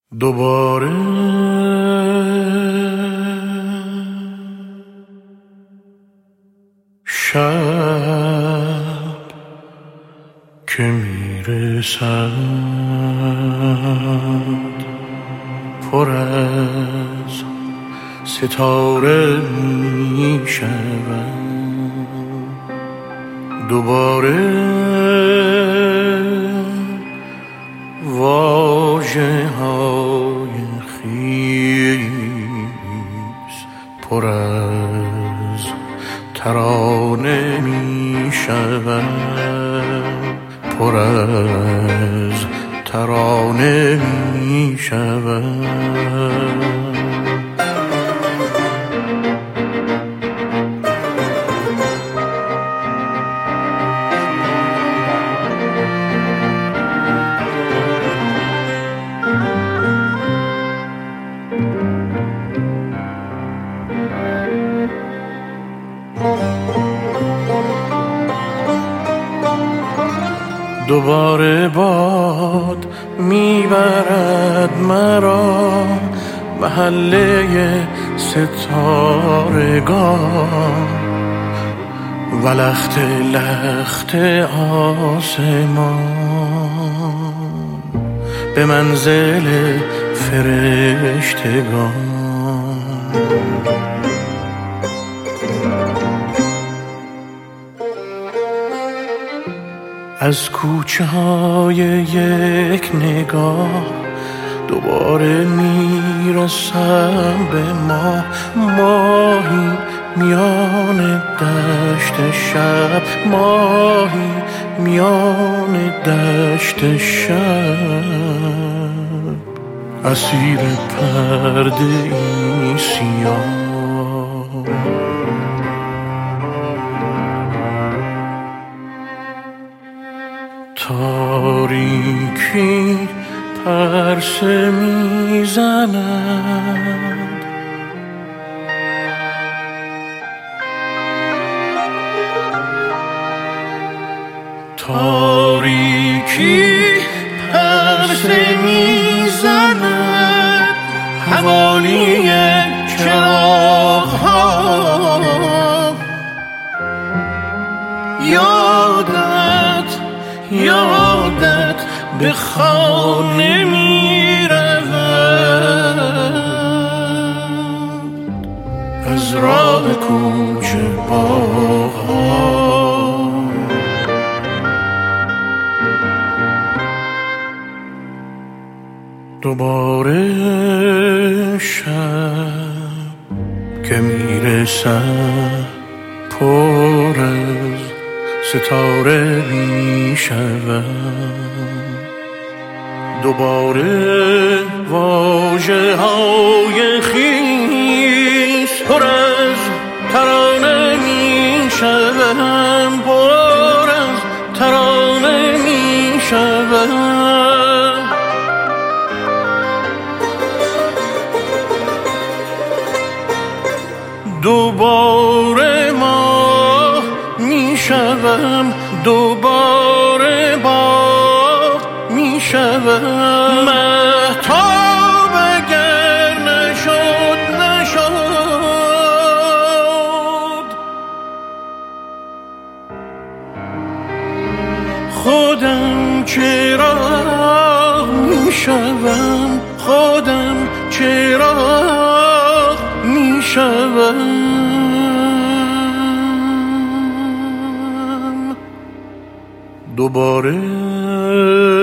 دوباره شب که میرسد پر از ستاره میشود، دوباره واژه های خیس پر از ترانه می شود، پر از ترانه می شود. دوباره باد میبرد مرا محله ستارگان و لخت لخت آسمان به منزل فرشتگان. از کوچه های یک نگاه دوباره میرسم به ماهی میان دشت شب، ماهی میان دشت شب، اسیر پرده ای سیاه. تاریکی پرسه میزند، تاریکی پرسه میزند حوالی چراغ‌ها، یادت به خانه می رود از راه کوچه باغ‌ها. دوباره شب که می رسد پر از ستاره می شود، دوباره واژه های خیس پر از ترانه می شود، پر از ترانه می شود. دوباره ماه می شوم، دوباره باغ می شوم، مهتاب اگر نشد خودم چراغ می شوم، خودم چراغ می شوم. دوباره